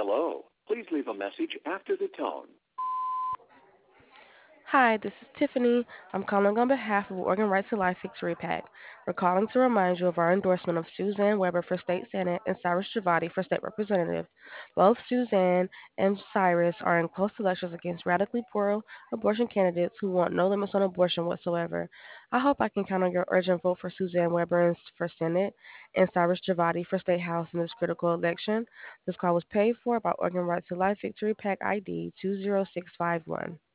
Hello. Please leave a message after the tone. Hi, this is Tiffany. I'm calling on behalf of Oregon Right to Life Victory PAC. We're calling to remind you of our endorsement of Suzanne Weber for State Senate and Cyrus Javati for State Representative. Both Suzanne and Cyrus are in close elections against radically pro-abortion candidates who want no limits on abortion whatsoever. I hope I can count on your urgent vote for Suzanne Weber for Senate and Cyrus Javati for State House in this critical election. This call was paid for by Oregon Right to Life Victory PAC ID 20651.